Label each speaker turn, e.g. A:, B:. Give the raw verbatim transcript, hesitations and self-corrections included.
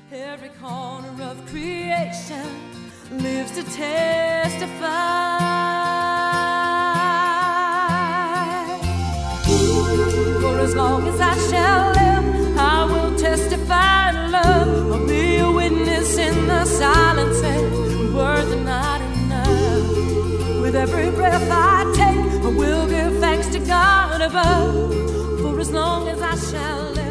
A: Every corner of creation lives to testify. For as long as I shall live, I will testify in love. I'll be a witness in the silence, and words are not enough. With every breath I take, I will give thanks to God above. For as long as I shall live,